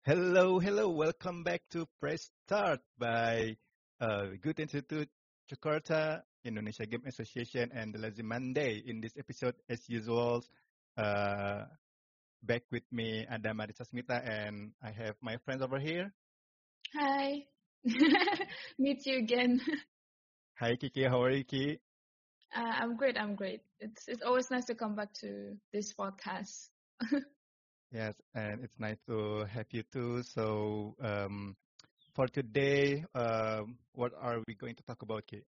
Hello, hello. Welcome back to Press Start by Good Institute Jakarta, Indonesia Game Association, and the Lazy Monday. In this episode, as usual, uh, back with me, Adam Aditya Smita, and I have my friends over here. Hi. Meet you again. Hi, Kiki. How are you, Kiki? I'm great. I'm great. It's always nice to come back to this podcast. Yes, and it's nice to have you too. So, for today, what are we going to talk about, Kiki?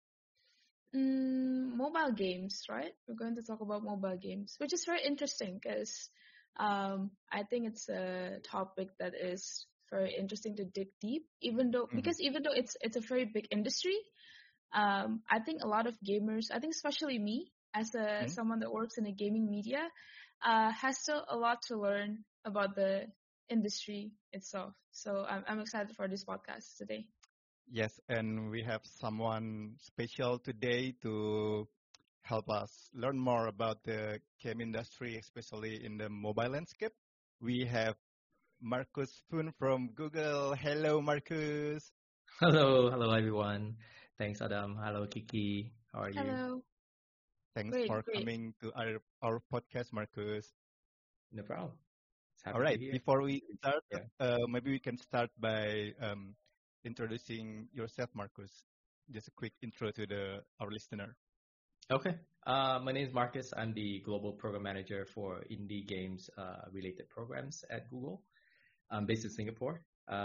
Mobile games, right? We're going to talk about mobile games, which is very interesting because I think it's a topic that is very interesting to dig deep. Mm-hmm. Even though it's a very big industry, I think a lot of gamers, I think especially me as a someone that works in a gaming media, has still a lot to learn about the industry itself. So I'm excited for this podcast today. Yes, and we have someone special today to help us learn more about the game industry, especially in the mobile landscape. We have Marcus Poon from Google. Hello, Marcus. Hello everyone. Thanks, Adam. Hello, Kiki. How are you? Hello. Thanks Great, for great. coming to our podcast, Marcus. No problem. It's All happy to right, be here. before we start, Yeah. maybe we can start by introducing yourself, Marcus. Just a quick intro to our listener. Okay. My name is Marcus. I'm the global program manager for indie games related programs at Google. I'm based in Singapore.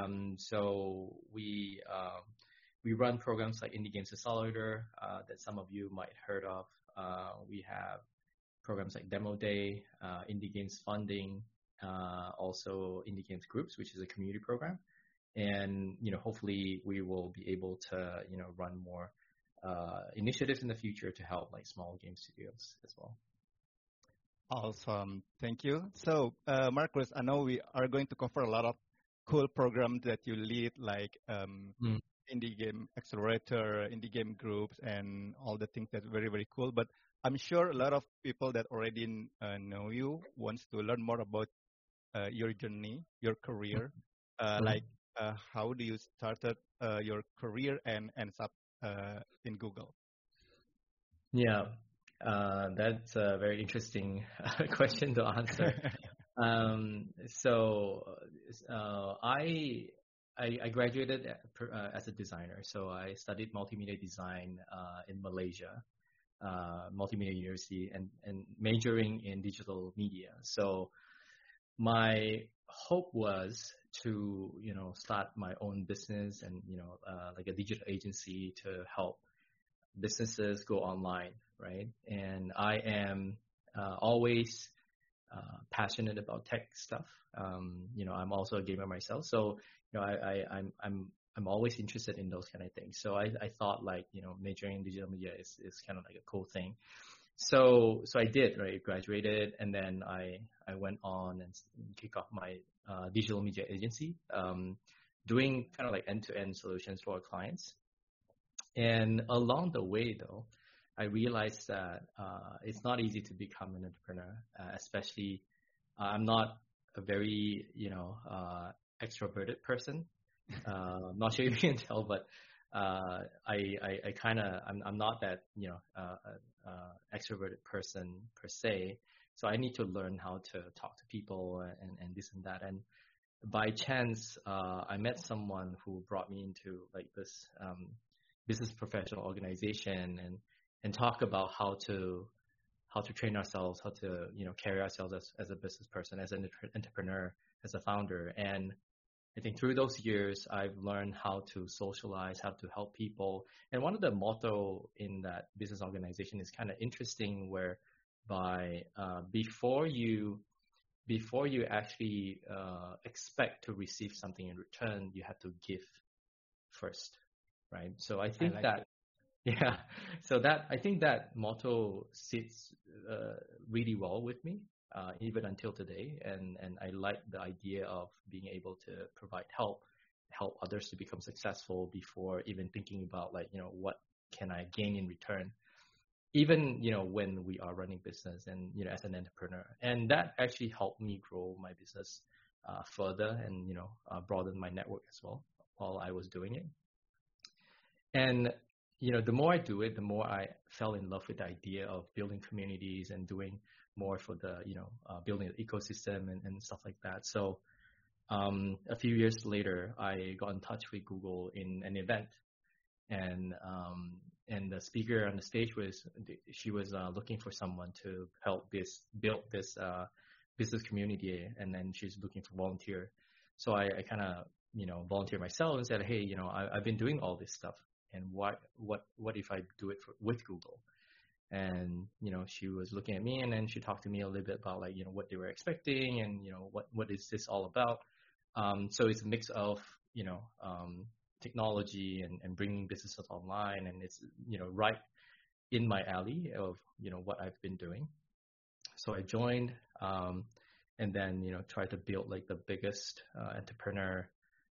So we run programs like Indie Games Accelerator that some of you might heard of. We have programs like Demo Day, Indie Games Funding, also Indie Games Groups, which is a community program. And, hopefully we will be able to, run more initiatives in the future to help like small game studios as well. Awesome. Thank you. So, Marcus, I know we are going to cover a lot of cool programs that you lead, like Mm. indie game accelerator, indie game groups, and all the things that very, very cool. But I'm sure a lot of people that already know you wants to learn more about your journey, your career, Mm. like how do you started your career and ends up in Google? Yeah, that's a very interesting question to answer. So I graduated as a designer. So I studied multimedia design in Malaysia, Multimedia University, and majoring in digital media. So my hope was to start my own business and like a digital agency to help businesses go online, right? And I am always passionate about tech stuff. I'm also a gamer myself, so I'm always interested in those kind of things. So I thought like majoring in digital media is kind of like a cool thing. So I did, right? Graduated, and then I went on and kick off my digital media agency, doing kind of like end-to-end solutions for our clients. And along the way, though, I realized that it's not easy to become an entrepreneur, especially I'm not a very, extroverted person. I'm not sure if you can tell, but I kind of, I'm not that, extroverted person per se. So I need to learn how to talk to people and this and that. And by chance, I met someone who brought me into like this business professional organization and talk about how to train ourselves, how to carry ourselves as a business person, as an entrepreneur, as a founder. And I think through those years, I've learned how to socialize, how to help people. And one of the motto in that business organization is kind of interesting, whereby before you actually expect to receive something in return, you have to give first, right? So I I think like that, yeah, so that I think that motto sits really well with me, even until today, and I like the idea of being able to provide help others to become successful before even thinking about like what can I gain in return, even when we are running business and as an entrepreneur. And that actually helped me grow my business further and, broaden my network as well while I was doing it. And, the more I do it, the more I fell in love with the idea of building communities and doing more for the, building an ecosystem and stuff like that. So a few years later, I got in touch with Google in an event, and the speaker on the stage was looking for someone to help build this business community, and then she's looking for volunteer. So I kind of volunteered myself and said, hey, I've been doing all this stuff, and what if I do it with Google? And she was looking at me, and then she talked to me a little bit about like what they were expecting, and what is this all about. So it's a mix of technology and bringing businesses online, and it's right in my alley of what I've been doing. So I joined, and then tried to build like the biggest entrepreneur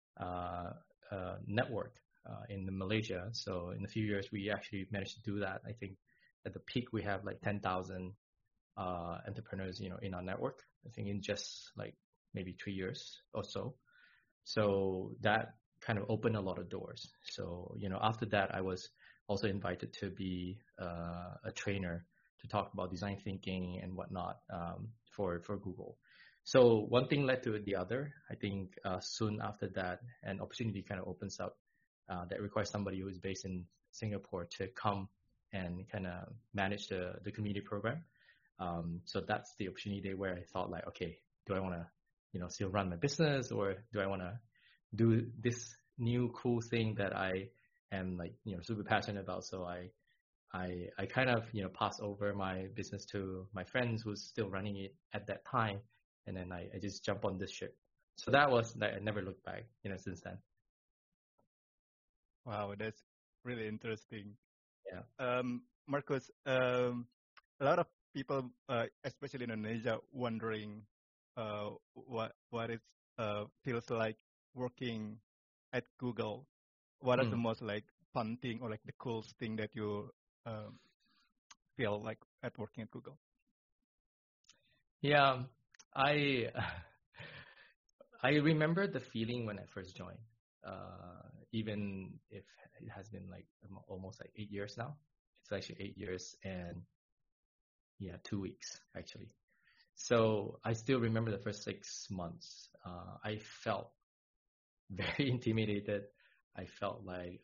network in Malaysia. So in a few years, we actually managed to do that. I think at the peak we have like 10,000 entrepreneurs in our network. I think in just like maybe 3 years or so. So that kind of opened a lot of doors. So after that, I was also invited to be a trainer to talk about design thinking and whatnot for Google. So one thing led to the other. I think soon after that, an opportunity kind of opens up that requires somebody who is based in Singapore to come and kind of manage the community program. So that's the opportunity where I thought like, okay, do I want to still run my business, or do I want to do this new cool thing that I am like super passionate about? So I kind of passed over my business to my friends who's still running it at that time, and then I just jumped on this ship. So that was like, I never looked back since then. Wow, that's really interesting. Yeah. Marcus, a lot of people, especially in Indonesia, wondering what it feels like working at Google. What are the most like fun thing or like the coolest thing that you feel like at working at Google? Yeah, I remember the feeling when I first joined. Even if it has been like almost like 8 years now. It's actually 8 years and 2 weeks actually. So I still remember the first 6 months. I felt very intimidated. I felt like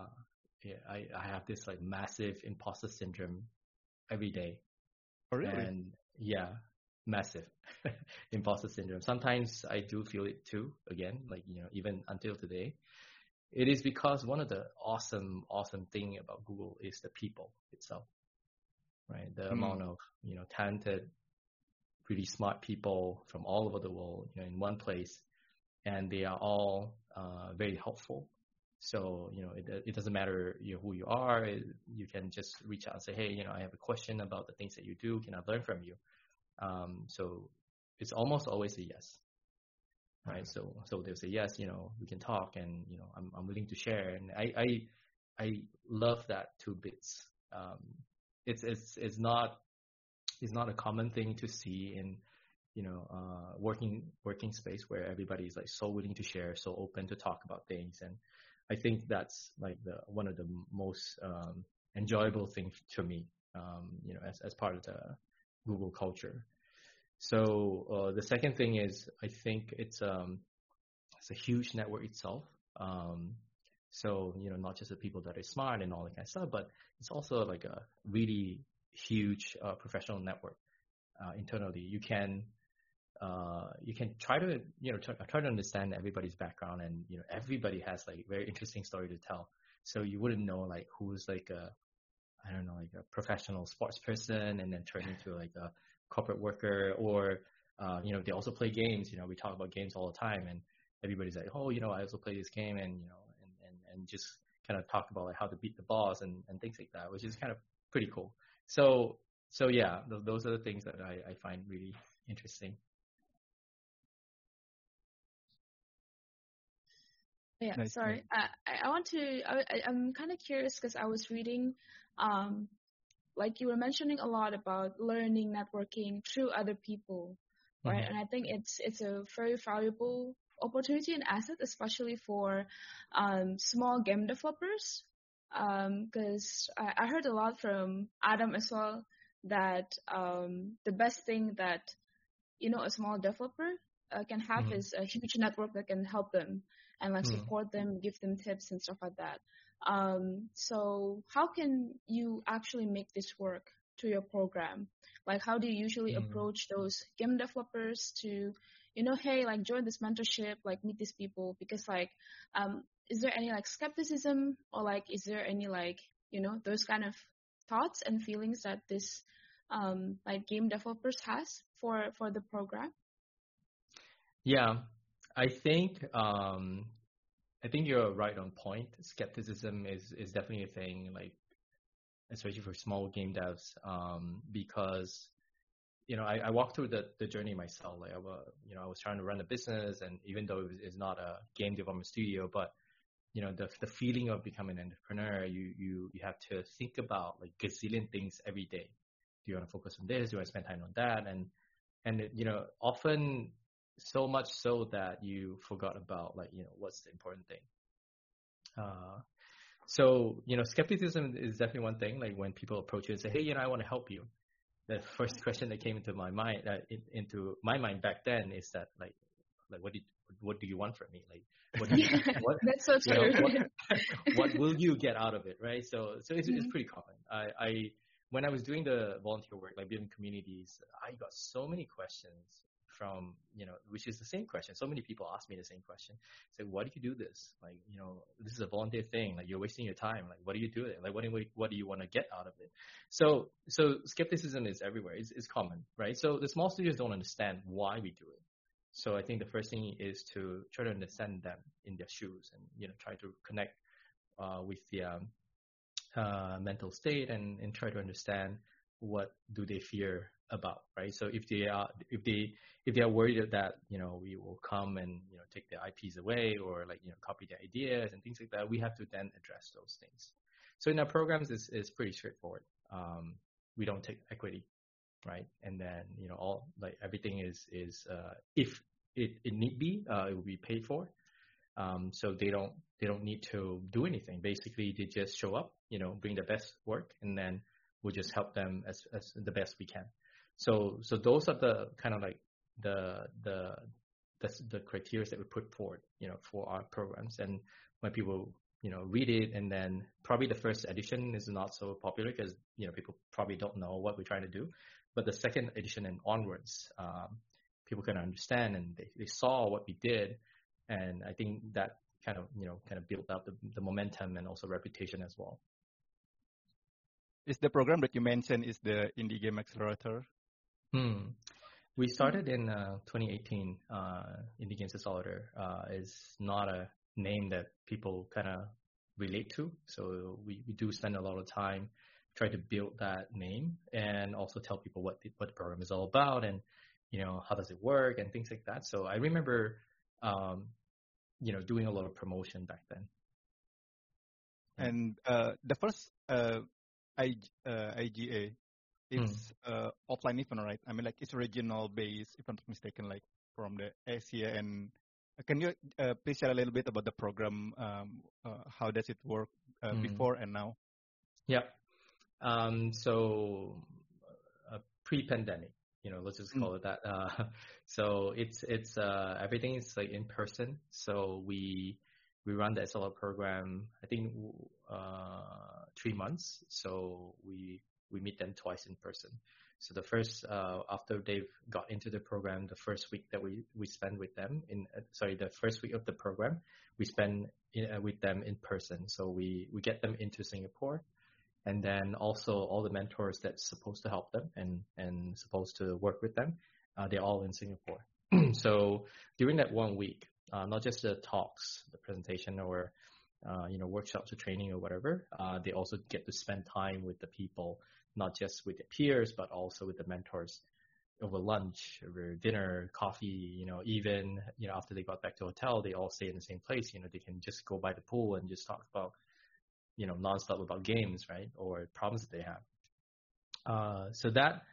I have this like massive imposter syndrome every day. Oh, really? And massive imposter syndrome. Sometimes I do feel it too, again, like, even until today. It is because one of the awesome thing about Google is the people itself, right? The amount of, talented, really smart people from all over the world, in one place, and they are all very helpful. So, it doesn't matter who you are. You can just reach out and say, hey, I have a question about the things that you do. Can I learn from you? So it's almost always a yes. Right. So they'll say, yes, we can talk, and, I'm willing to share. And I love that 2 bits. It's not a common thing to see in, working space where everybody's like so willing to share, so open to talk about things. And I think that's like one of the most, enjoyable things to me, as part of the Google culture. So the second thing is, I think it's a huge network itself. So not just the people that are smart and all that kind of stuff, but it's also like a really huge professional network internally. You can try to try to understand everybody's background, and everybody has like very interesting story to tell. So you wouldn't know like who's like a professional sports person and then turn into like a corporate worker, or they also play games. We talk about games all the time, and everybody's like, oh, I also play this game, and and just kind of talk about like how to beat the boss and things like that, which is kind of pretty cool. So yeah, those are the things that I find really interesting. Yeah, Nice, sorry. I'm kind of curious because I was reading, like you were mentioning a lot about learning networking through other people. right? And I think it's a very valuable opportunity and asset, especially for small game developers. Because I heard a lot from Adam as well that the best thing that a small developer can have is a huge network that can help them and like support them, give them tips and stuff like that. So how can you actually make this work to your program? Like, how do you usually approach those game developers to, hey, like join this mentorship, like meet these people? Because like, is there any like skepticism or like, is there any like, those kind of thoughts and feelings that this like game developers has for the program? Yeah, I think you're right on point. Skepticism is definitely a thing, like especially for small game devs, because I walked through the journey myself. Like I was trying to run a business, and even though it's not a game development studio, but the feeling of becoming an entrepreneur, you have to think about like gazillion things every day. Do you want to focus on this? Do you want to spend time on that? And often so much so that you forgot about like what's the important thing. So skepticism is definitely one thing. Like when people approach you and say, hey, I want to help you, the first question that came into my mind back then is that like what do you want from me? Like what do you, that's so true. What will you get out of it, right? So it's pretty common. I when I was doing the volunteer work, like building communities, I got so many questions from, which is the same question. So many people ask me the same question. Say, why do you do this? Like, this is a volunteer thing. Like, you're wasting your time. Like, what do you do? Like, what do you want to get out of it? So skepticism is everywhere. It's common, right? So the small studios don't understand why we do it. So I think the first thing is to try to understand them in their shoes and, try to connect with their mental state and try to understand what do they fear about, right? So if they are worried that we will come and take their IPs away or like copy their ideas and things like that, we have to then address those things. So in our programs is pretty straightforward. We don't take equity, right? And then all like everything is if it need be, it will be paid for. So they don't need to do anything. Basically, they just show up, bring their best work, and then we'll just help them as the best we can. So those are the kind of like the criteria that we put forward, for our programs. And when people, read it, and then probably the first edition is not so popular because, people probably don't know what we're trying to do. But the second edition and onwards, people can understand and they saw what we did. And I think that kind of built up the momentum and also reputation as well. Is the program that you mentioned is the Indie Game Accelerator? We started in 2018. Indie Games Accelerator is not a name that people kind of relate to. So we do spend a lot of time trying to build that name and also tell people what the program is all about and, how does it work and things like that. So I remember, doing a lot of promotion back then. And the first IGA, it's offline event, right? I mean, like it's regional based, if I'm not mistaken, like from the Asia. And can you please share a little bit about the program? How does it work before and now? Yeah. So pre-pandemic, let's just call it that. So it's everything is like in person. So we run the SLR program, I think 3 months. So we meet them twice in person. So the first, after they've got into the program, the first week that we spend with them the first week of the program, we spend with them in person. So we get them into Singapore, and then also all the mentors that's supposed to help them and supposed to work with them, they're all in Singapore. So during that 1 week, not just the talks, the presentation, or workshops or training or whatever, they also get to spend time with the people, not just with their peers, but also with the mentors over lunch, over dinner, coffee, even, after they got back to the hotel, they all stay in the same place. They can just go by the pool and just talk about, nonstop about games, right? Or problems that they have. So that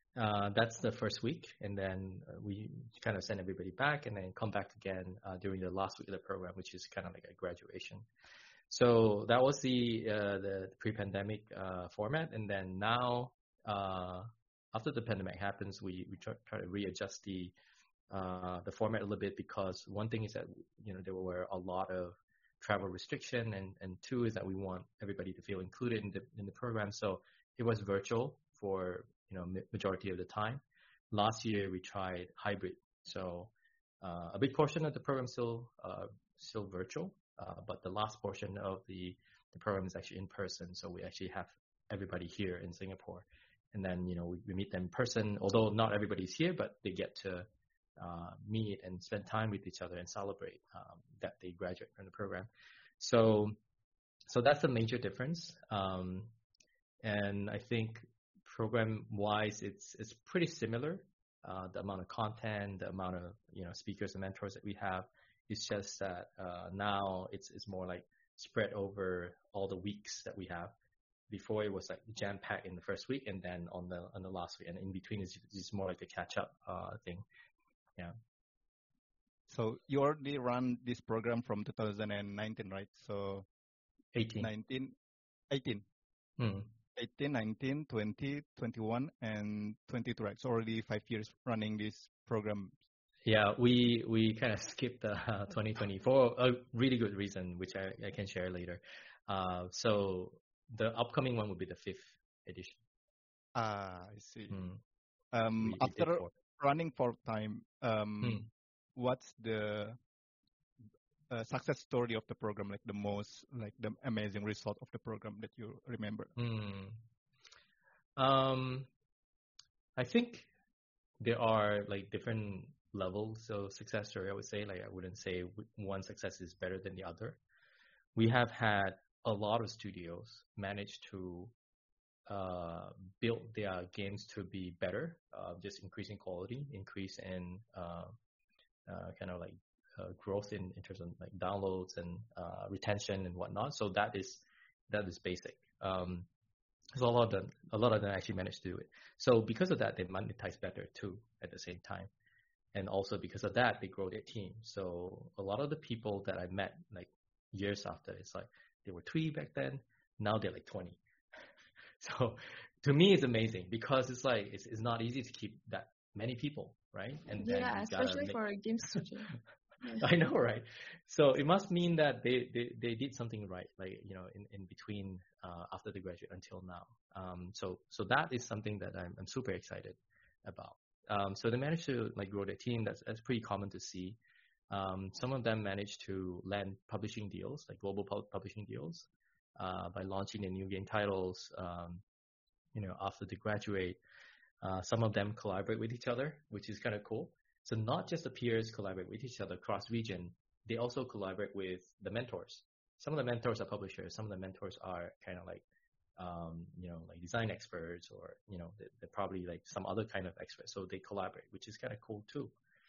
That's the first week, and then we kind of send everybody back, and then come back again during the last week of the program, which is kind of like a graduation. So that was the pre-pandemic format, and then now after the pandemic happens, we try to readjust the format a little bit, because one thing is that there were a lot of travel restriction, and two is that we want everybody to feel included in the program. So it was virtual for majority of the time. Last year we tried hybrid, so a big portion of the program still virtual, but the last portion of the program is actually in person. So we actually have everybody here in Singapore, and then we meet them in person. Although not everybody's here, but they get to meet and spend time with each other and celebrate that they graduate from the program. So that's the major difference. And I think program-wise, it's pretty similar. The amount of content, the amount of speakers and mentors that we have. It's just that now it's more like spread over all the weeks that we have. Before it was like jam-packed in the first week, and then on the last week, and in between it's more like a catch-up thing. Yeah. So you already run this program from 2019, right? So 18. 18. 18, 19, 20, 21, and 22, right? So already 5 years running this program. Yeah, we kind of skipped 2020 for a really good reason, which I can share later. So the upcoming one will be the 5th edition. I see. After running for time, what's the success story of the program, like the amazing result of the program that you remember? I think there are like different levels of success story, I would say. Like, I wouldn't say one success is better than the other. We have had a lot of studios manage to build their games to be better, just increasing quality, increase in kind of like growth in terms of like downloads and retention and whatnot. So that is basic. So a lot of them actually managed to do it. So because of that, they monetize better too at the same time. And also because of that, they grow their team. So a lot of the people that I met like years after, it's like they were 3 back then, now they're like 20. So to me, it's amazing, because it's like it's not easy to keep that many people, right? And then especially for a game studio. Yeah. I know, right? So it must mean that they did something right, like in between after they graduate until now. So that is something that I'm super excited about. So they managed to like grow their team. That's pretty common to see. Some of them managed to land publishing deals, like global publishing deals, by launching their new game titles. After they graduate, some of them collaborate with each other, which is kind of cool. So not just the peers collaborate with each other across region, they also collaborate with the mentors. Some of the mentors are publishers. Some of the mentors are kind of like, like design experts, or, they're probably like some other kind of experts. So they collaborate, which is kind of cool too.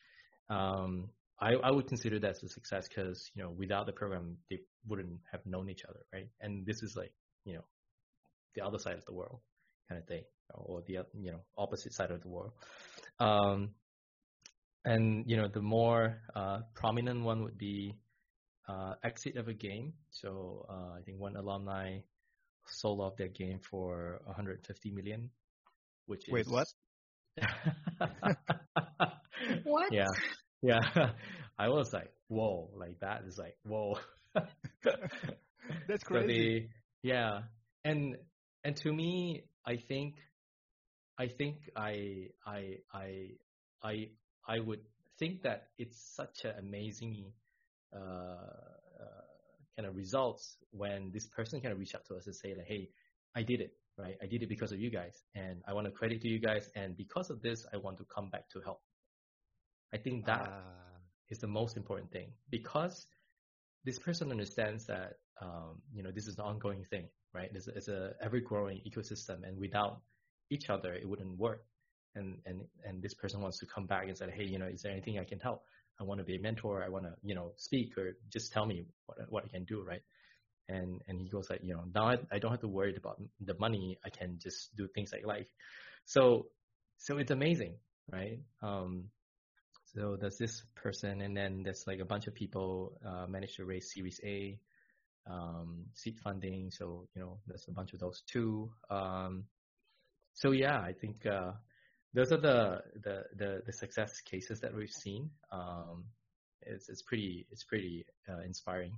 I would consider that as a success, because, without the program, they wouldn't have known each other, right? And this is like, the other side of the world kind of thing, or the, opposite side of the world. And, the more prominent one would be exit of a game. So I think one alumni sold off their game for 150 million, which is... Wait, what? What? Yeah. I was like, whoa, like that is like, whoa. That's crazy. So and to me, I think I would think that it's such an amazing kind of results when this person kind of reach out to us and say like, hey, I did it, right? I did it because of you guys, and I want to credit to you guys, and because of this, I want to come back to help. I think that is the most important thing, because this person understands that this is an ongoing thing, right? It's a ever-growing ecosystem, and without each other, it wouldn't work. And this person wants to come back and say, hey, is there anything I can help? I want to be a mentor. I want to, speak, or just tell me what I can do, right? And he goes like, now I don't have to worry about the money. I can just do things I like. So So it's amazing, right? So there's this person, and then there's like a bunch of people managed to raise Series A, seed funding. So there's a bunch of those too. So yeah, I think those are the success cases that we've seen. It's pretty inspiring.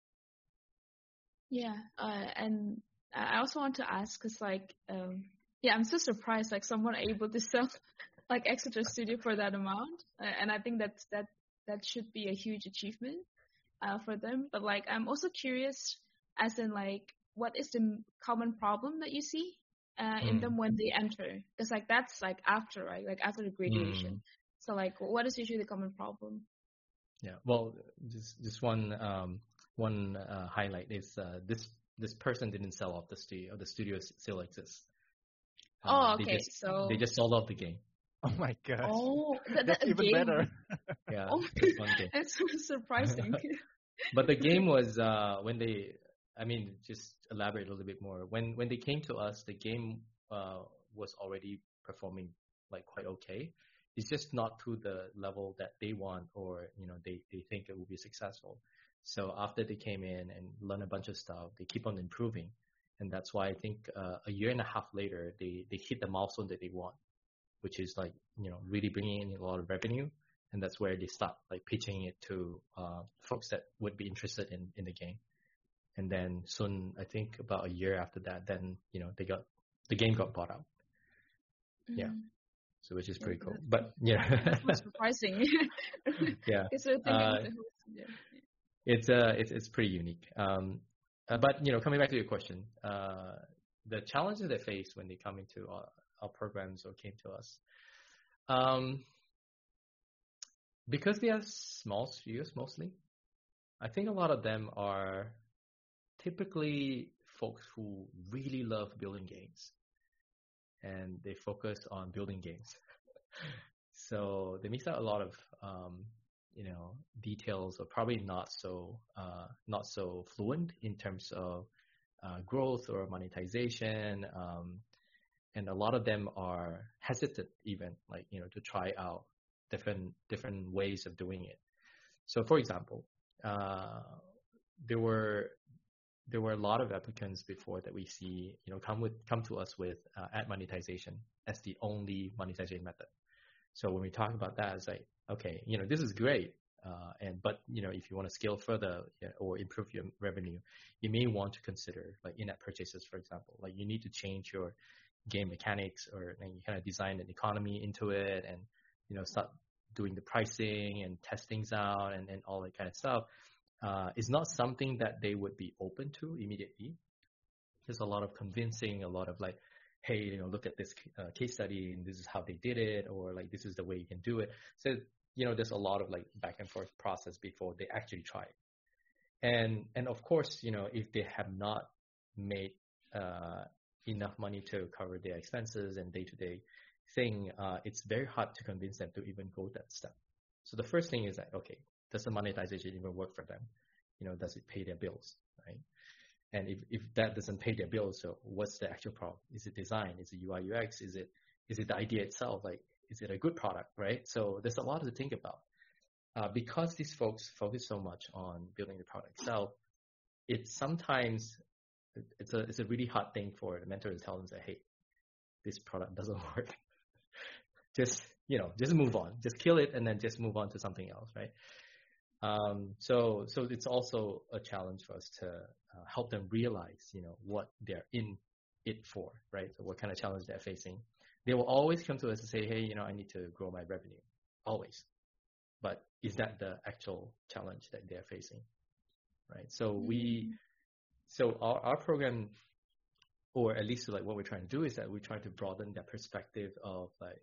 Yeah, and I also want to ask, cause like, I'm so surprised like someone able to sell like Exeter Studio for that amount, and I think that should be a huge achievement for them. But like, I'm also curious, as in like, what is the common problem that you see in them when they enter? Because like that's like after, right? Like after the graduation. So like, what is usually the common problem? Yeah, well, just one highlight is this person didn't sell off the studio. The studio still exists. Okay. They just sold off the game. Oh my gosh. Oh, that's even game. better. Yeah, oh, just one game. It's surprising. But the game was just elaborate a little bit more. When they came to us, the game was already performing like quite okay. It's just not to the level that they want, or they think it will be successful. So after they came in and learned a bunch of stuff, they keep on improving, and that's why I think a year and a half later they hit the milestone that they want, which is like really bringing in a lot of revenue, and that's where they start like pitching it to folks that would be interested in the game. And then soon, I think about a year after that, then the game got bought out. Yeah. So which is pretty cool. But yeah, that's surprising. Yeah. It's pretty unique. But coming back to your question, the challenges they face when they come into our programs or came to us, because they are small studios mostly, I think a lot of them are typically folks who really love building games, and they focus on building games. So they miss out a lot of details, or probably not so fluent in terms of growth or monetization, and a lot of them are hesitant even to try out different ways of doing it. So for example, there were a lot of applicants before that we see come to us with ad monetization as the only monetization method. So when we talk about that, it's like, okay, this is great, but if you want to scale further or improve your revenue, you may want to consider like in-app purchases, for example. Like you need to change your game mechanics, or you kind of design an economy into it, and start doing the pricing and test things out and all that kind of stuff. It's not something that they would be open to immediately. There's a lot of convincing, a lot of like, hey, look at this case study, and this is how they did it, or like this is the way you can do it. So there's a lot of like back and forth process before they actually try it. And of course, if they have not made enough money to cover their expenses and day-to-day thing, it's very hard to convince them to even go that step. So the first thing is that, okay, does the monetization even work for them? Does it pay their bills, right? And if that doesn't pay their bills, so what's the actual problem? Is it design? Is it UI UX? Is it the idea itself? Like, is it a good product, right? So there's a lot to think about. Because these folks focus so much on building the product itself, it's a really hard thing for the mentor to tell them that, hey, this product doesn't work. just move on. Just kill it and then just move on to something else, right? So it's also a challenge for us to help them realize, what they're in it for, right? So what kind of challenge they're facing. They will always come to us and say, hey, I need to grow my revenue. Always. But is that the actual challenge that they're facing, right? So our program, or at least like what we're trying to do, is that we try to broaden their perspective of like,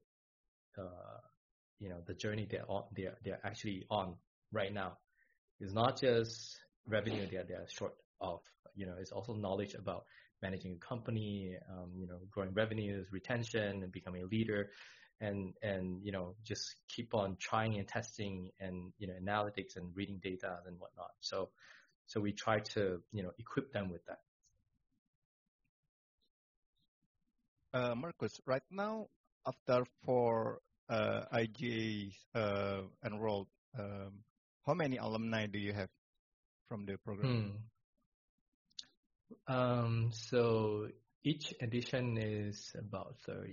the journey they're actually on right now. It's not just revenue they're short of, it's also knowledge about managing a company, growing revenues, retention, and becoming a leader, and just keep on trying and testing and, analytics and reading data and whatnot. So we try to, equip them with that. Marcus, right now, after 4 IGAs enrolled, how many alumni do you have from the program? So each edition is about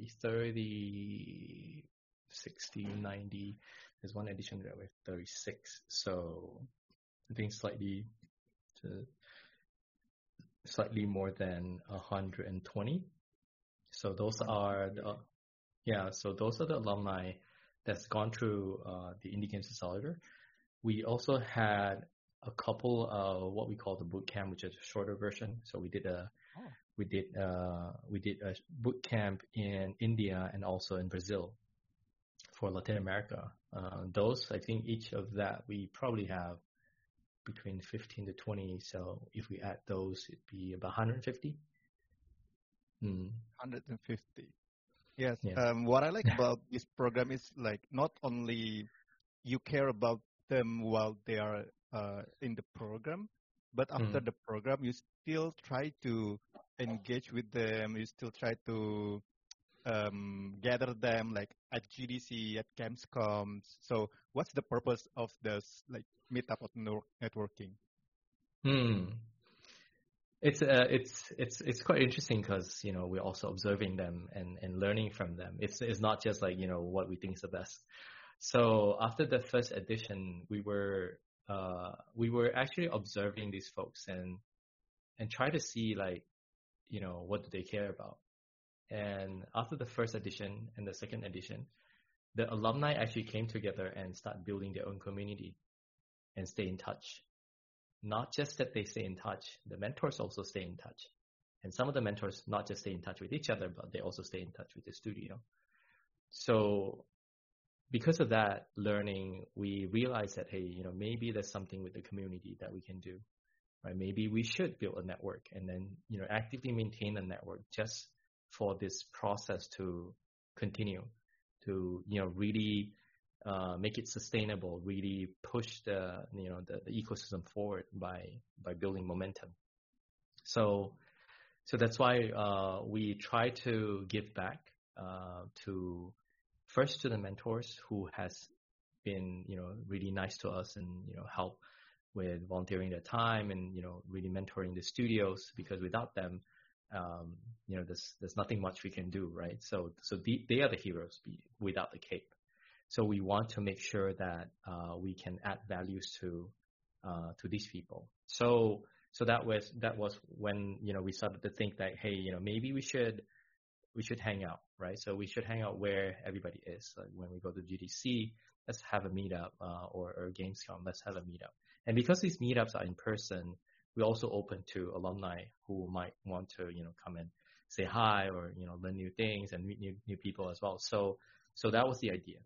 30, 60, 90. There's one edition that we're 36. So I think slightly more than 120. So those are the alumni that's gone through the Indie Games Accelerator. We also had a couple of what we call the boot camp, which is a shorter version. So we did a boot camp in India and also in Brazil for Latin America. Those, I think each of that we probably have between 15 to 20. So if we add those, it'd be about 150. 150. Yes. Yeah. What I like about this program is like not only you care about them while they are in the program, but after the program, you still try to engage with them. You still try to gather them like at GDC, at Gamescom. So what's the purpose of this like meetup of networking? It's quite interesting because, you know, we're also observing them and learning from them. It's not just like, you know, what we think is the best. So after the first edition, we were actually observing these folks and try to see like, you know, what do they care about. And after the first edition and the second edition, the alumni actually came together and start building their own community and stay in touch. Not just that they stay in touch, the mentors also stay in touch. And some of the mentors not just stay in touch with each other, but they also stay in touch with the studio. So because of that learning, we realized that, hey, you know, maybe there's something with the community that we can do, right? Maybe we should build a network and then, you know, actively maintain a network just for this process to continue, to, you know, really make it sustainable, really push the ecosystem forward by building momentum. So that's why we try to give back to the mentors who has been, you know, really nice to us and, you know, help with volunteering their time and, you know, really mentoring the studios, because without them, you know, there's nothing much we can do, right? So they are the heroes without the cape. So we want to make sure that we can add values to these people. So that was when, you know, we started to think that, hey, you know, maybe we should hang out, right? So we should hang out where everybody is. Like when we go to GDC, let's have a meetup, or Gamescom, let's have a meetup. And because these meetups are in person, we also open to alumni who might want to, you know, come and say hi or, you know, learn new things and meet new people as well. So that was the idea.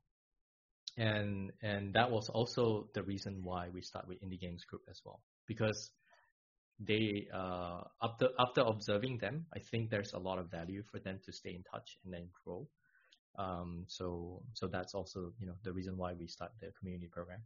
And that was also the reason why we start with Indie Games Group as well, because they after observing them, I think there's a lot of value for them to stay in touch and then grow. So that's also, you know, the reason why we start the community program.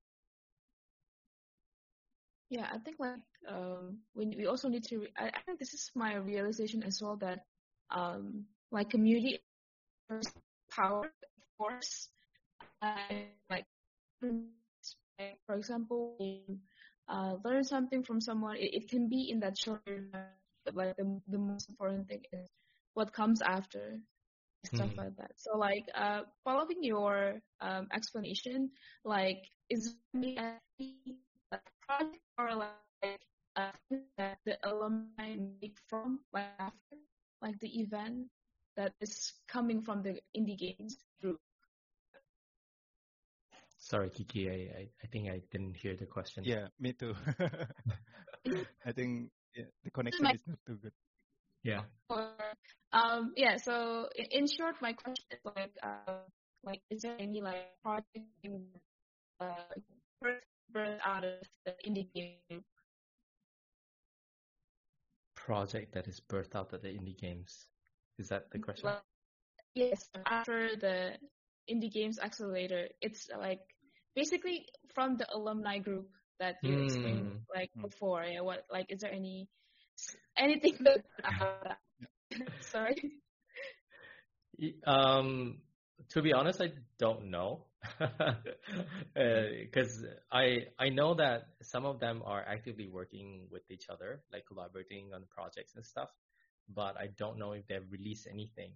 Yeah, I think like we also need to. I think this is my realization as well, that like community power force. Like for example, learn something from someone. It can be in that short time, but like the most important thing is what comes after, stuff like that. So like following your explanation, like is there any project or like that the alumni make from like after like the event that is coming from the Indie Games group? Sorry, Kiki, I think I didn't hear the question. Yeah, me too. I think the connection is not too good. Yeah. Yeah. So in short, my question is like, is there any like project birth out of the Indie Games? Project that is birthed out of the Indie Games. Is that the question? Well, yes. After the Indie Games Accelerator, it's like basically from the alumni group that you explained like before. Yeah, what like is there anything that sorry? To be honest, I don't know, because I know that some of them are actively working with each other, like collaborating on projects and stuff, but I don't know if they've released anything,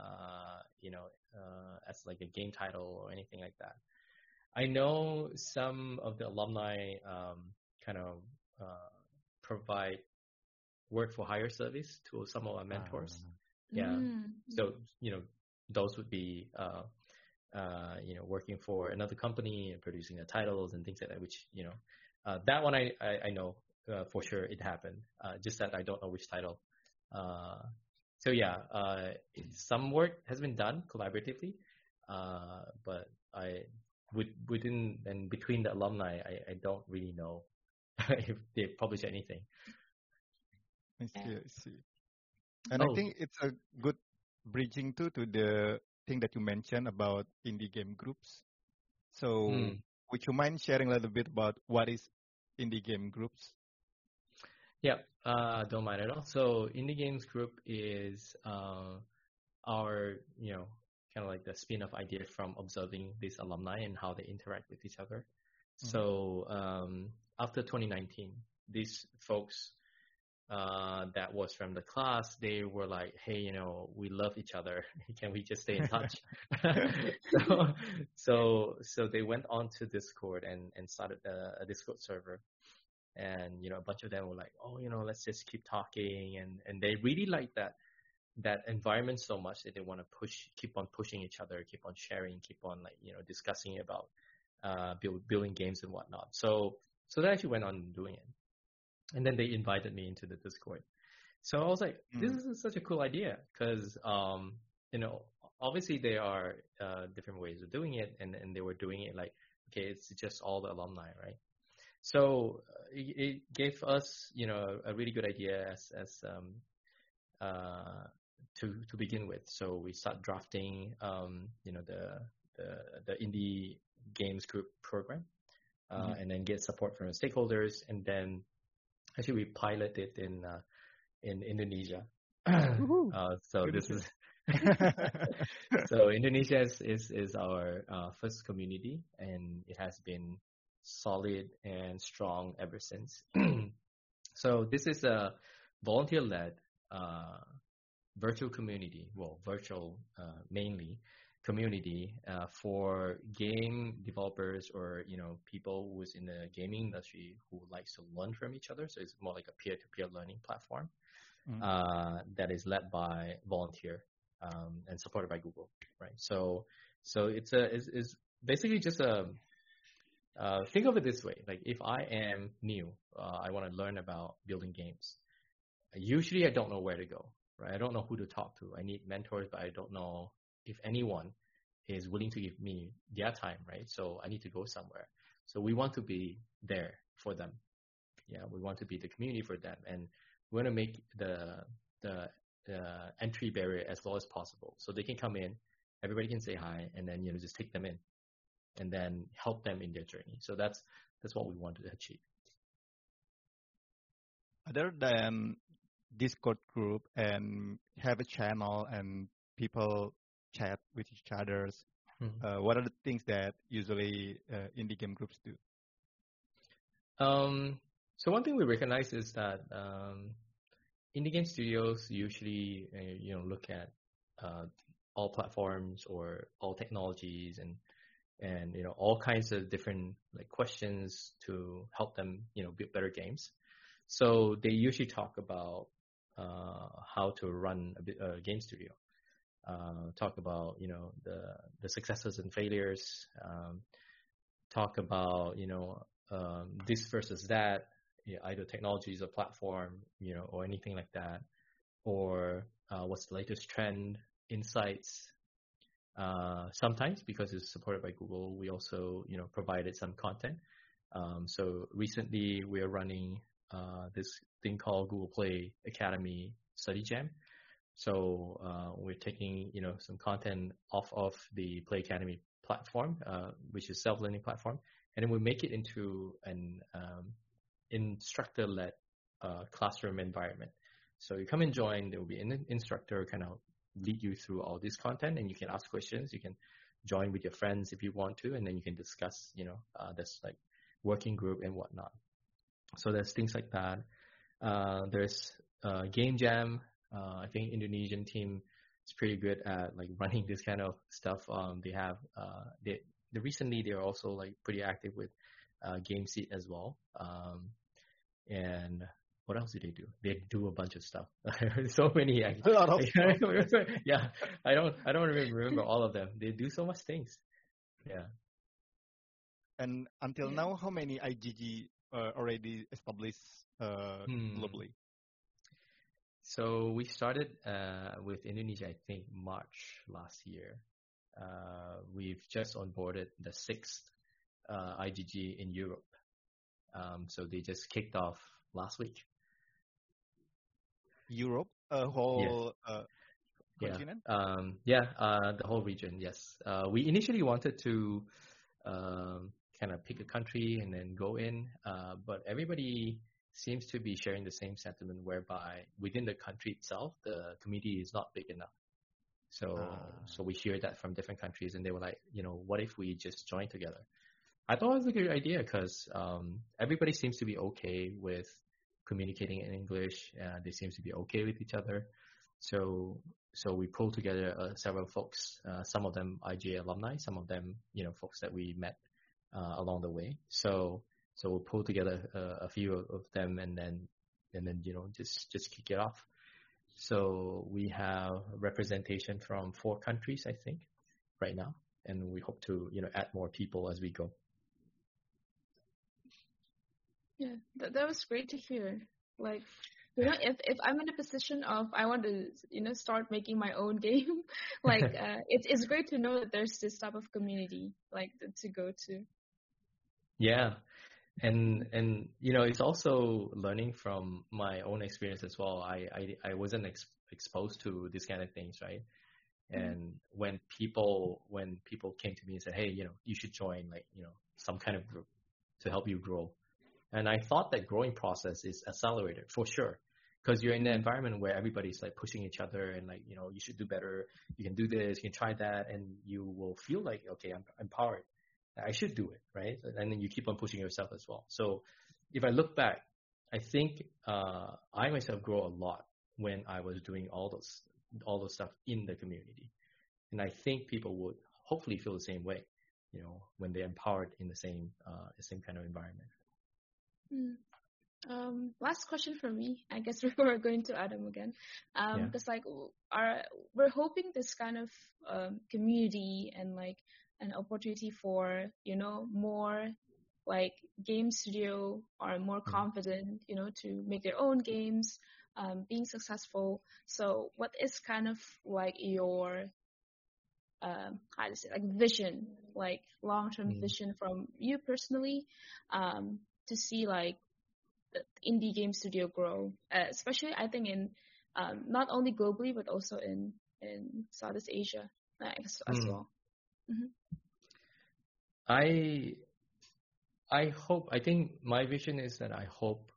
as like a game title or anything like that. I know some of the alumni kind of provide work for hire service to some of our mentors. Yeah. So, those would be, working for another company and producing the titles and things like that, which, that one I know for sure it happened. Just that I don't know which title. So yeah, some work has been done collaboratively, but within and between the alumni, I don't really know if they publish anything. I see. And I think it's a good bridging to the thing that you mentioned about indie game groups. So would you mind sharing a little bit about what is indie game groups? Yeah, don't mind at all. So Indie Games Group is our, kind of like the spin-off idea from observing these alumni and how they interact with each other. So after 2019, these folks that was from the class, they were like, hey, we love each other. Can we just stay in touch? So they went on to Discord and started a Discord server. And, a bunch of them were like, oh, let's just keep talking. And they really liked that environment so much that they want to keep on pushing each other, keep on sharing, keep on discussing about building games and whatnot. So they actually went on doing it. And then they invited me into the Discord. So I was like, this is such a cool idea because, obviously there are different ways of doing it. And they were doing it like, okay, it's just all the alumni, right? So it gave us, a really good idea to begin with. So we start drafting, the Indie Games Group program, and then get support from the stakeholders. And then actually we piloted in Indonesia. So this is so Indonesia is our first community, and it has been solid and strong ever since. So this is a volunteer-led virtual community, virtual mainly community for game developers or people who's in the gaming industry who likes to learn from each other. So it's more like a peer-to-peer learning platform that is led by volunteer and supported by Google, right? So it's basically just a think of it this way. Like if I am new, I want to learn about building games. Usually I don't know where to go, right? I don't know who to talk to. I need mentors, but I don't know if anyone is willing to give me their time, right? So I need to go somewhere. So we want to be there for them. Yeah, we want to be the community for them. And we want to make the entry barrier as low as possible. So they can come in, everybody can say hi, and then, just take them in. And then help them in their journey. So that's what we want to achieve. Other than Discord group and have a channel and people chat with each others, what are the things that usually indie game groups do? So one thing we recognize is that indie game studios usually look at all platforms or all technologies and all kinds of different questions to help them build better games. So they usually talk about how to run a game studio, talk about the successes and failures, talk about this versus that, either technologies or platform, or anything like that, or what's the latest trend, insights. Sometimes, because it's supported by Google, we also, provided some content. So recently we are running this thing called Google Play Academy Study Jam. So we're taking, some content off of the Play Academy platform, which is self-learning platform, and then we make it into an instructor-led classroom environment. So you come and join, there will be an instructor kind of lead you through all this content, and you can ask questions. You can join with your friends if you want to, and then you can discuss, there's like working group and whatnot. So there's things like that. There's Game Jam. I think Indonesian team is pretty good at like running this kind of stuff. They have recently they're also like pretty active with Game Seat as well. And what else do they do? They do a bunch of stuff. So many. A lot of stuff. Yeah, I don't remember all of them. They do so much things. Yeah. And until now, how many IGG already established globally? So we started with Indonesia, I think March last year. We've just onboarded the 6th IGG in Europe. So they just kicked off last week. Europe, a whole continent? The whole region, yes. We initially wanted to kind of pick a country and then go in, but everybody seems to be sharing the same sentiment whereby within the country itself, the community is not big enough. So we hear that from different countries, and they were like, what if we just join together? I thought it was a good idea because everybody seems to be okay with communicating in English. They seem to be okay with each other. So we pulled together several folks, some of them IGA alumni, some of them, folks that we met along the way. So we'll pull together a few of them and then just kick it off. So we have representation from 4 countries, I think, right now, and we hope to add more people as we go. Yeah, that was great to hear. Like, if I'm in a position of I want to start making my own game, like it's great to know that there's this type of community like to go to. Yeah. And it's also learning from my own experience as well. I wasn't exposed to these kind of things, right? And when people came to me and said, hey, you should join some kind of group to help you grow. And I thought that growing process is accelerated for sure, because you're in an environment where everybody's like pushing each other and like, you should do better. You can do this, you can try that, and you will feel like, okay, I'm empowered. I should do it, right? And then you keep on pushing yourself as well. So if I look back, I think I myself grow a lot when I was doing all those stuff in the community. And I think people would hopefully feel the same way, when they're empowered in the same kind of environment. Last question for me, I guess, before going to Adam again. Because we're hoping this kind of community and like an opportunity for, more like game studio are more confident, to make their own games, being successful. So what is kind of like your, vision, like long-term vision from you personally, to see like the indie game studio grow, especially I think in, not only globally, but also in Southeast Asia as well. Mm-hmm. I think my vision is that I hope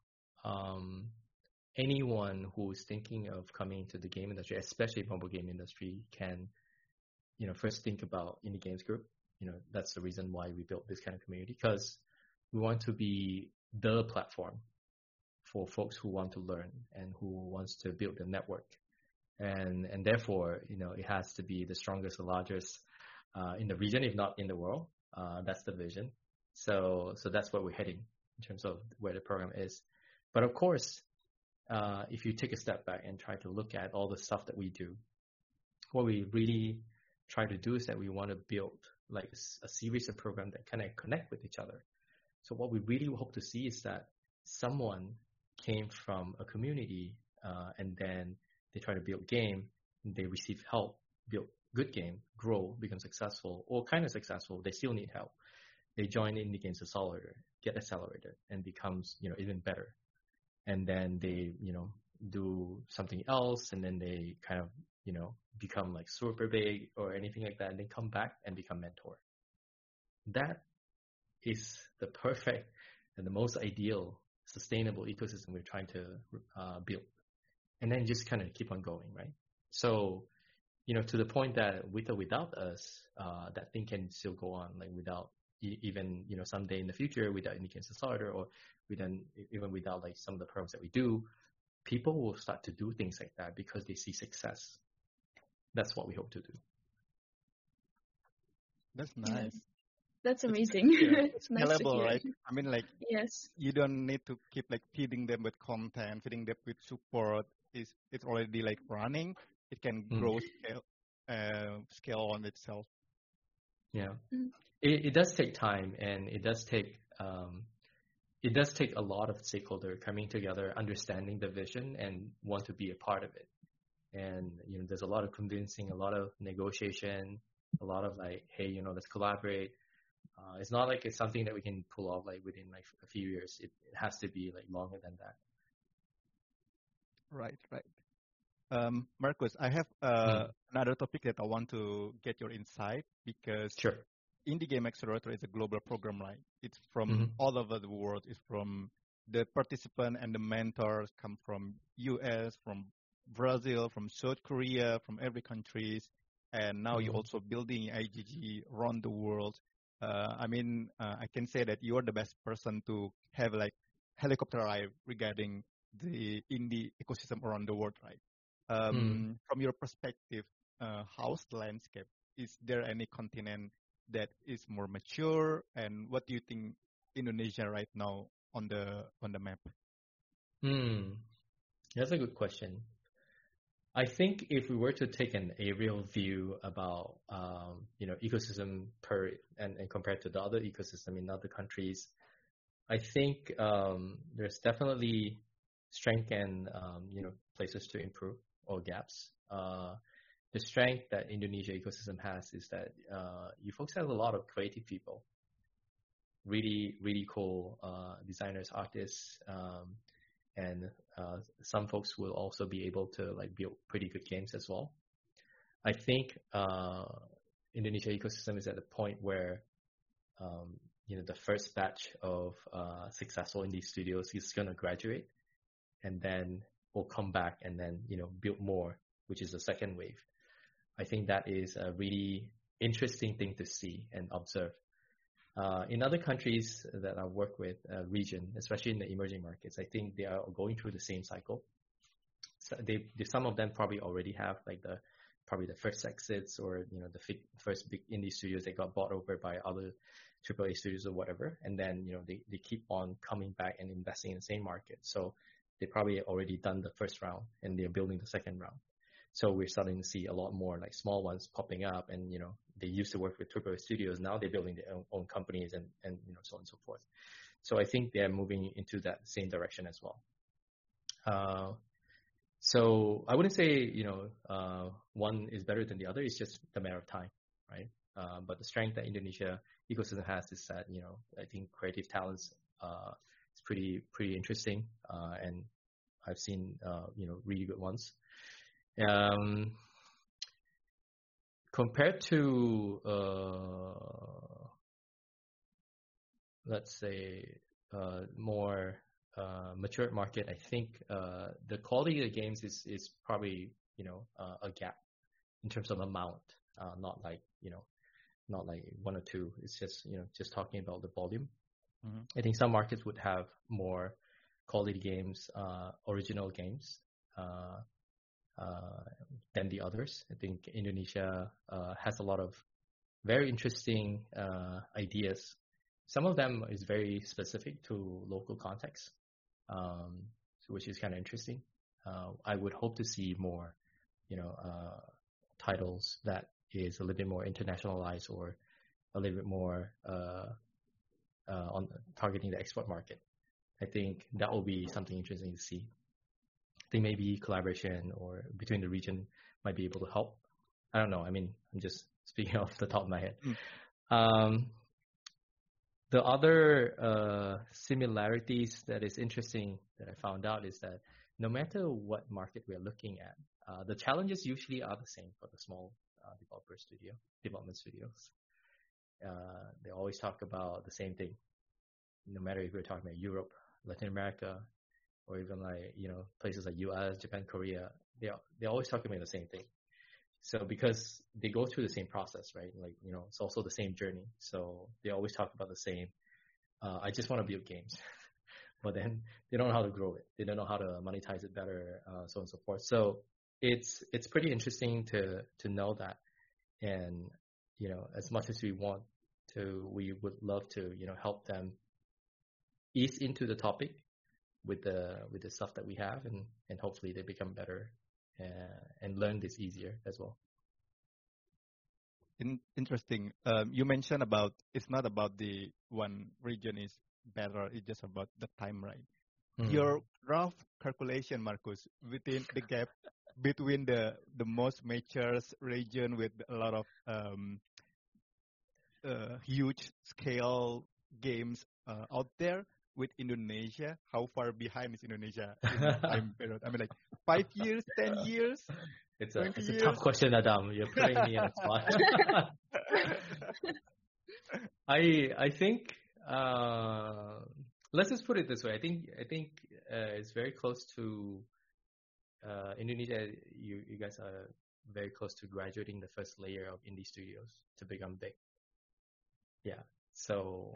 anyone who's thinking of coming into the game industry, especially mobile game industry, can first think about Indie Games Group. That's the reason why we built this kind of community, because we want to be the platform for folks who want to learn and who wants to build a network, and therefore it has to be the strongest, the largest in the region, if not in the world. That's the vision. So that's where we're heading in terms of where the program is. But of course, if you take a step back and try to look at all the stuff that we do, what we really try to do is that we want to build like a series of programs that kind of connect with each other. So what we really hope to see is that someone came from a community and then they try to build game, they receive help, build good game, grow, become successful, or kind of successful, they still need help. They join Indie Games Accelerator, get accelerated, and becomes even better. And then they do something else, and then they kind of become like super big or anything like that, and then come back and become mentor. That is the perfect and the most ideal sustainable ecosystem we're trying to build, and then just kind of keep on going, right? So to the point that with or without us, that thing can still go on, like without even, someday in the future, without any Kickstarter, or even without like some of the programs that we do, people will start to do things like that because they see success. That's what we hope to do. That's nice. Yes. That's amazing. It's nice to Scalable, hear. right? I mean, like, Yes. you don't need to keep like feeding them with content, feeding them with support. It's already like running. It can grow scale on itself. Yeah. Mm. It does take time, and it does take a lot of stakeholder coming together, understanding the vision, and want to be a part of it. And there's a lot of convincing, a lot of negotiation, a lot of like, hey, let's collaborate. It's not like it's something that we can pull off like within like a few years. It has to be like longer than that. Right. Marcus, I have another topic that I want to get your insight, because Sure. Indie Game Accelerator is a global program, right? It's from all over the world. It's from the participant and the mentors come from US, from Brazil, from South Korea, from every countries. And now you're also building IGG around the world. I can say that you are the best person to have like helicopter ride regarding the indie ecosystem around the world, right? From your perspective, how's the landscape? Is there any continent that is more mature, and what do you think Indonesia right now on the map? That's a good question. I think if we were to take an aerial view about ecosystem and compared to the other ecosystem in other countries, I think there's definitely strength and places to improve or gaps. The strength that Indonesia ecosystem has is that you folks have a lot of creative people, really, really cool designers, artists, and some folks will also be able to like build pretty good games as well. I think Indonesia ecosystem is at a point where the first batch of successful indie studios is going to graduate, and then we'll come back and then build more, which is the second wave. I think that is a really interesting thing to see and observe. In other countries that I work with, region, especially in the emerging markets, I think they are going through the same cycle. So some of them probably already have like the first exits, or the first big indie studios that got bought over by other AAA studios or whatever, and then they keep on coming back and investing in the same market. So they probably already done the first round and they're building the second round. So we're starting to see a lot more like small ones popping up, and they used to work with AAA studios. Now they're building their own companies and so on and so forth. So I think they're moving into that same direction as well. So I wouldn't say one is better than the other. It's just a matter of time, right? But the strength that Indonesia ecosystem has is that I think creative talents is pretty interesting, and I've seen really good ones. Compared to let's say more mature market, I think the quality of the games is probably a gap in terms of amount, not like one or two. It's just talking about the volume. I think some markets would have more quality games, original games, than the others. I think Indonesia has a lot of very interesting ideas. Some of them is very specific to local context, which is kind of interesting. I would hope to see more, titles that is a little bit more internationalized, or a little bit more on targeting the export market. I think that will be something interesting to see. I think maybe collaboration or between the region might be able to help. I don't know. I mean, I'm just speaking off the top of my head. The other similarities that is interesting that I found out is that no matter what market we're looking at, the challenges usually are the same for the small development studios. They always talk about the same thing. No matter if we're talking about Europe, Latin America, or even like places like US, Japan, Korea, they're always talking about the same thing. So because they go through the same process, right? Like, it's also the same journey. So they always talk about the same. I just want to build games, but then they don't know how to grow it. They don't know how to monetize it better, so on and so forth. So it's pretty interesting to know that. And, as much as we want to, we would love to, help them ease into the topic with the stuff that we have, and hopefully they become better and learn this easier as well. Interesting. You mentioned about it's not about the one region is better, it's just about the time, right? Your rough calculation, Marcus, within the gap between the most mature region with a lot of huge scale games out there with Indonesia, how far behind is Indonesia in time period? I mean, like 5 years, 10 years? It's a tough question, Adam. You're putting me on the spot. I think let's just put it this way. I think it's very close to Indonesia. You guys are very close to graduating the first layer of indie studios to become big. Yeah. So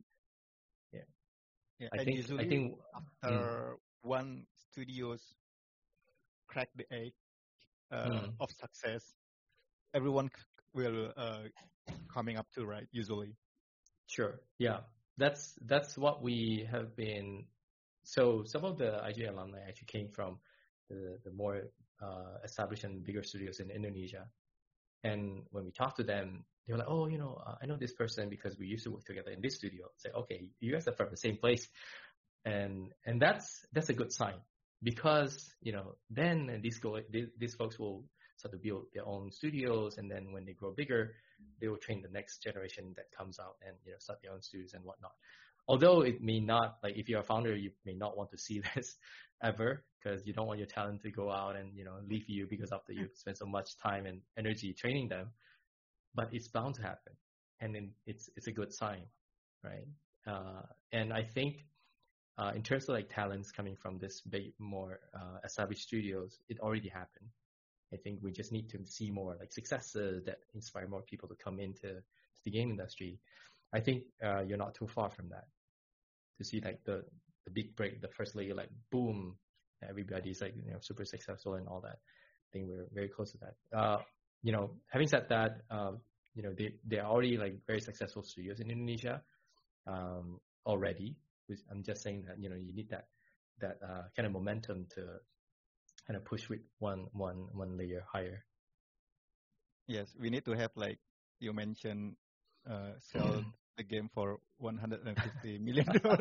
I think after one studios crack the egg of success, everyone will coming up to, right? Usually. Sure. Yeah. That's what we have been. So some of the IGA alumni actually came from the more established and bigger studios in Indonesia. And when we talked to them, they were like, oh, I know this person because we used to work together in this studio. Say, okay, you guys are from the same place. And that's a good sign, because, then these folks will start to build their own studios. And then when they grow bigger, they will train the next generation that comes out and, start their own studios and whatnot. Although it may not, like, if you're a founder, you may not want to see this ever, because you don't want your talent to go out and, leave you because after you spend so much time and energy training them. But it's bound to happen. And then it's a good sign, right? And I think in terms of like talents coming from this big, more established studios, it already happened. I think we just need to see more like successes that inspire more people to come into the game industry. I think you're not too far from that. To see like the big break, the first layer, like boom, everybody's like super successful and all that. I think we're very close to that. Having said that, they are already like very successful studios in Indonesia already. I'm just saying that you need that kind of momentum to kind of push with one layer higher. Yes, we need to have, like you mentioned, sell the game for $150 million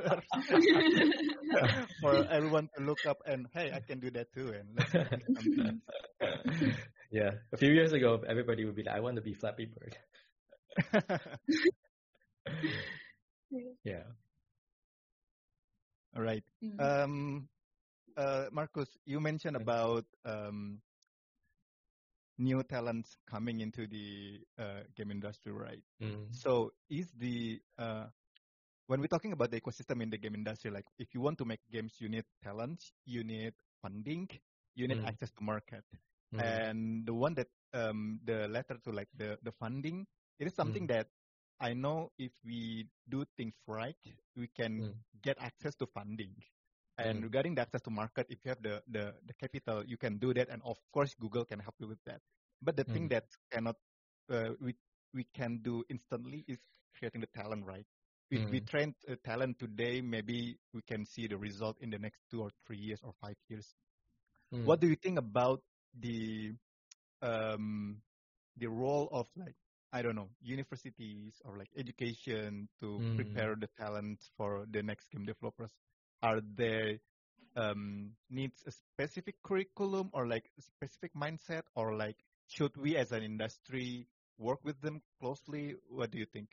for everyone to look up and, hey, I can do that too, and let's make something. Yeah, a few years ago, everybody would be like, I want to be Flappy Bird. Yeah. All right. Marcus, you mentioned about new talents coming into the game industry, right? So is when we're talking about the ecosystem in the game industry, like if you want to make games, you need talents, you need funding, you need access to market. And the one that the letter to like the funding, it is something that I know if we do things right, we can get access to funding. And regarding the access to market, if you have the capital, you can do that. And of course, Google can help you with that. But the thing that cannot we can do instantly is creating the talent, right? If we train talent today, maybe we can see the result in the next 2 or 3 years or 5 years. What do you think about the role of, like, I don't know, universities or like education to prepare the talent for the next game developers? Are there needs a specific curriculum or like a specific mindset, or like should we as an industry work with them closely? What do you think?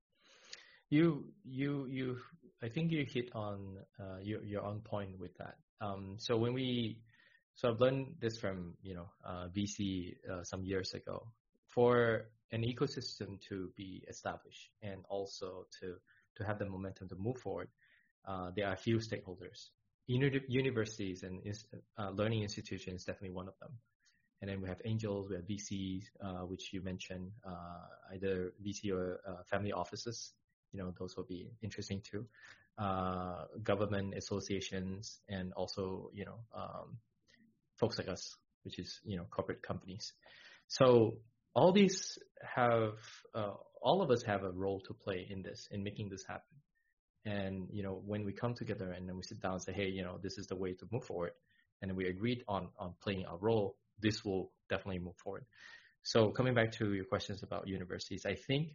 I think you hit on you're on point with that. So I've learned this from VC some years ago. For an ecosystem to be established and also to have the momentum to move forward, there are a few stakeholders. Universities and learning institutions is definitely one of them. And then we have angels, we have VCs, which you mentioned, either VC or family offices. Those will be interesting too. Government associations, and also, folks like us, which is, corporate companies. So all these have, all of us have a role to play in this, in making this happen. And, when we come together and then we sit down and say, hey, this is the way to move forward, and we agreed on playing our role, this will definitely move forward. So coming back to your questions about universities, I think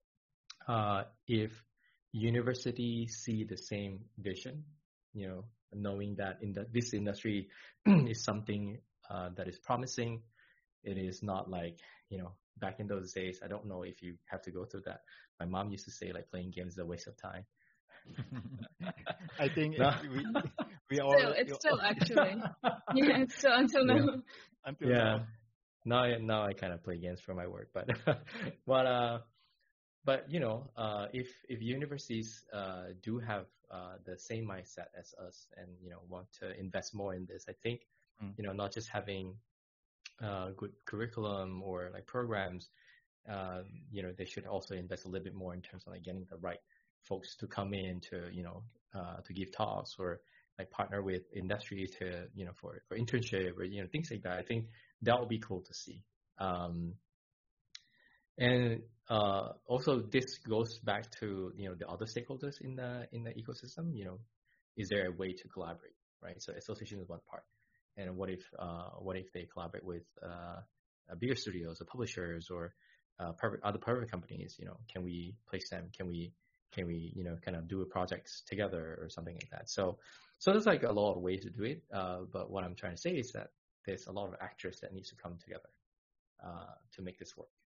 if universities see the same vision, knowing that this industry is something that is promising, it is not like, back in those days, I don't know if you have to go through that. My mom used to say like playing games is a waste of time. I think No. we all. It's still actually. Yeah, it's still until now. Until Yeah. now. Now I kind of play games for my work, but if universities do have the same mindset as us, and want to invest more in this, I think not just having good curriculum or like programs, they should also invest a little bit more in terms of like getting the right folks to come in to to give talks, or like partner with industry to for internship, or things like that. I think that would be cool to see. And also this goes back to the other stakeholders in the ecosystem. Is there a way to collaborate, right? So association is one part, and what if they collaborate with bigger studios or publishers, or other private companies? Can we place them? Can we kind of do a projects together or something like that? So there's like a lot of ways to do it. But what I'm trying to say is that there's a lot of actors that needs to come together to make this work.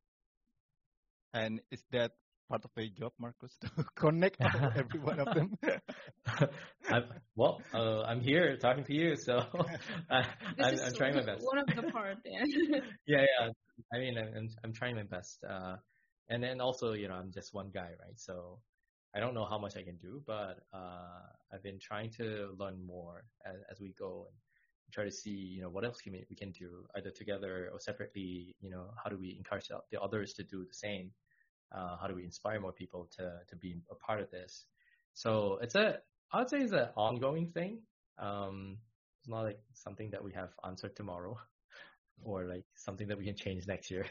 And is that part of your job, Marcus, to connect every one of them? I'm here talking to you, so I'm trying my best. One of the part, yeah. Yeah. I mean, I'm trying my best. And then also, I'm just one guy, right? So I don't know how much I can do, but I've been trying to learn more as we go, and try to see, what else we can do, either together or separately. How do we encourage the others to do the same? How do we inspire more people to be a part of this? So I would say it's an ongoing thing. It's not like something that we have answered tomorrow, or like something that we can change next year.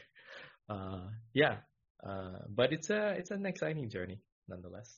But it's an exciting journey nonetheless.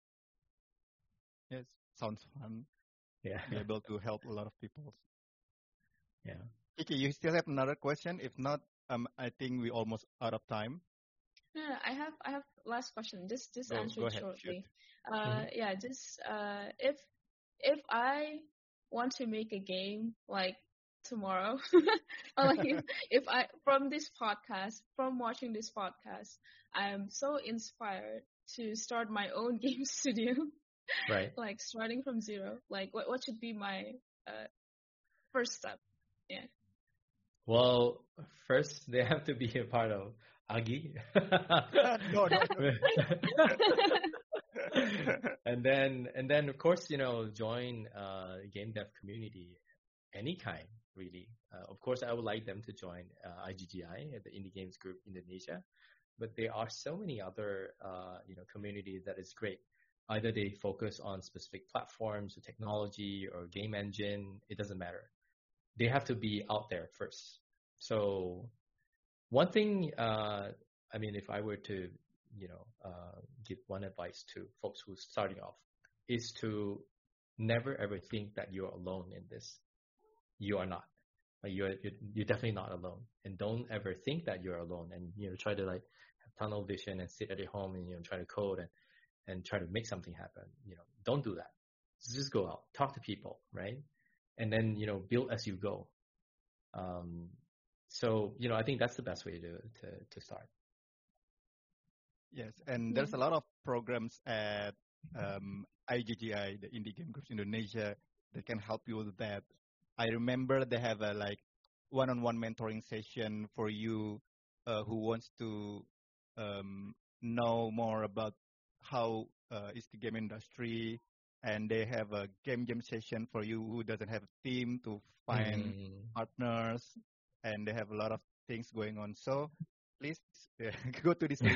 Yes, sounds fun. Yeah. Be able to help a lot of people. Yeah. Kiki, you still have another question? If not, I think we almost out of time. No, I have last question. Just answer go it ahead, shortly. shoot. Yeah, just if I want to make a game like tomorrow, or like if I from watching this podcast, I'm so inspired to start my own game studio. Right. Like starting from zero. Like what should be my first step? Yeah. Well, first they have to be a part of Agi. No. and then of course, join game dev community, any kind really. Of course, I would like them to join IGGI, the Indie Games Group Indonesia, but there are so many other communities that is great. Either they focus on specific platforms or technology or game engine, it doesn't matter. They have to be out there first. So one thing, if I were to, give one advice to folks who's starting off, is to never ever think that you're alone in this. You are not. Like you're definitely not alone. And don't ever think that you're alone, and try to like have tunnel vision and sit at your home and try to code and try to make something happen. Don't do that. Just go out, talk to people, right? And then build as you go. So I think that's the best way to start. Yes, and there's a lot of programs at IGGI, the Indie Game Groups Indonesia, that can help you with that. I remember they have a like one-on-one mentoring session for you who wants to know more about how is the game industry, and they have a game jam session for you who doesn't have a team to find partners. and they have a lot of things going on. So please go to this link.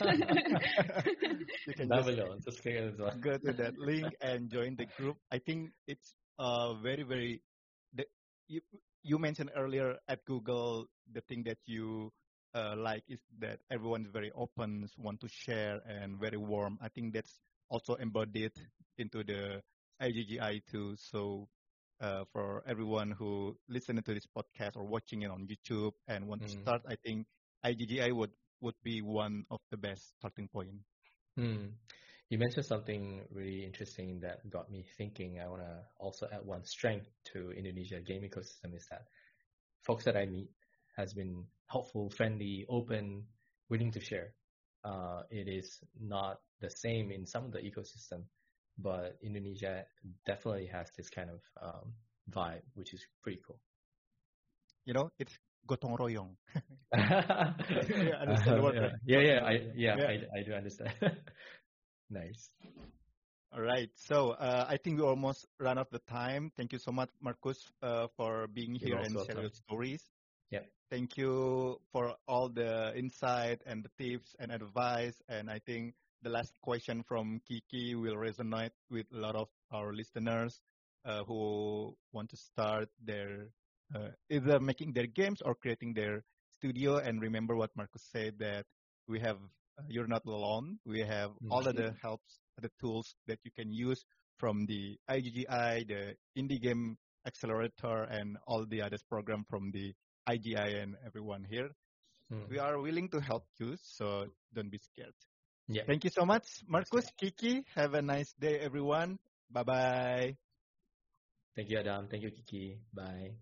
You can just click it as well. go to that link and join the group. I think it's very very. The, you you mentioned earlier at Google the thing that you like is that everyone is very open, want to share, and very warm. I think that's also embodied into the IGGI too. So for everyone who listening to this podcast or watching it on YouTube and want to Mm. start, I think IGGI would be one of the best starting point. You mentioned something really interesting that got me thinking. I want to also add one strength to Indonesia game ecosystem is that folks that I meet has been helpful, friendly, open, willing to share. It is not the same in some of the ecosystem, but Indonesia definitely has this kind of vibe, which is pretty cool. You know, it's gotong royong. Yeah, Understand the word, right? I do understand. Nice. All right. So I think we almost run out of the time. Thank you so much, Marcus, for being You're here and most share your welcome. stories. Yep. Thank you for all the insight and the tips and advice. And I think the last question from Kiki will resonate with a lot of our listeners who want to start their either making their games or creating their studio. And remember what Marcus said that we have you're not alone. We have all of the helps, the tools that you can use from the IGGI, the Indie Game Accelerator, and all the other program from the IGI and everyone here. We are willing to help you, so don't be scared. Yeah. Thank you so much, Marcus, Kiki. Have a nice day, everyone. Bye-bye. Thank you, Adam. Thank you, Kiki. Bye.